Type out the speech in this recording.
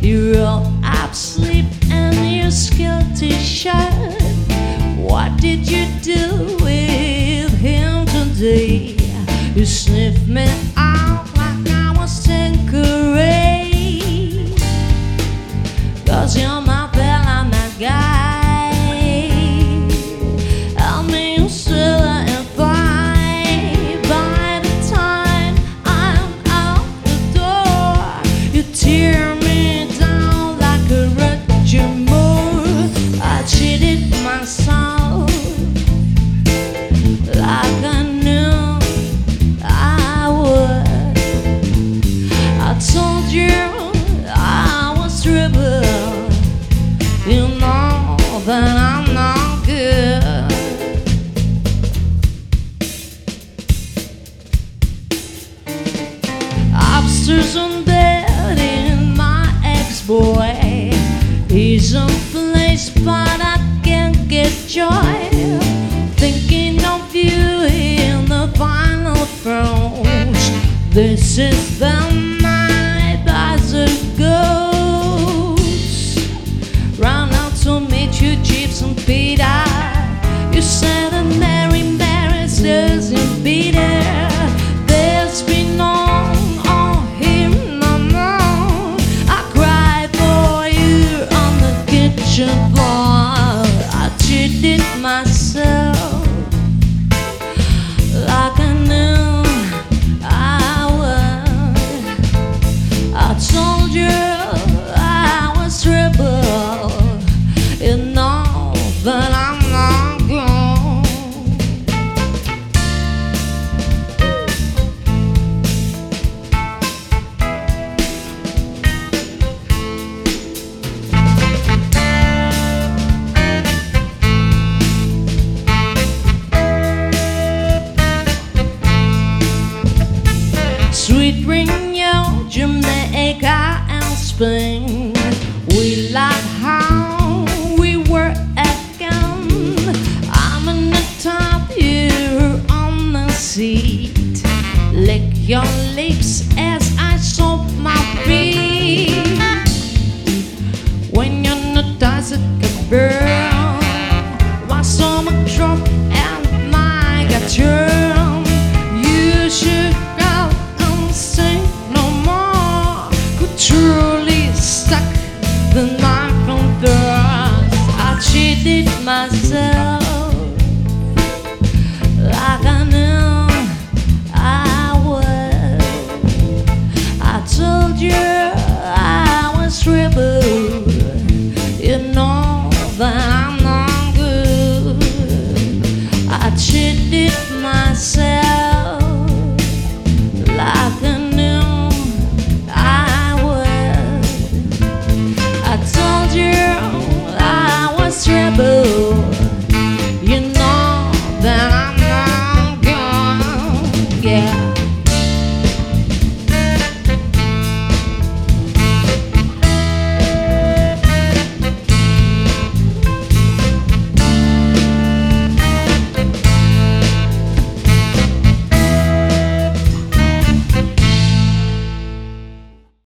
You roll up sleep and your guilty shirt. What did you do with him today? You sniffed me out like I was Tanqueray. 'Cause you're my fella, my guy. I mean, you're still and fine. By the time I'm out the door, you tear me down like a wrecking ball. I cheated myself like I knew I would. I told you I was trouble. You know that I'm not good. Upstairs in bed in my ex-boy. He's a place, but I can't get joy. Thinking of you in the final throes. This is the night as it goes. Run out to meet you, Jeeps and Peter. You said that Mary doesn't be there. There's been none on him, no. I cried for you on the kitchen floor. I cheated myself like I knew I would. I told you I was trouble. You know that I'm not gone. Sweet ring, Jamaica and Spain. We like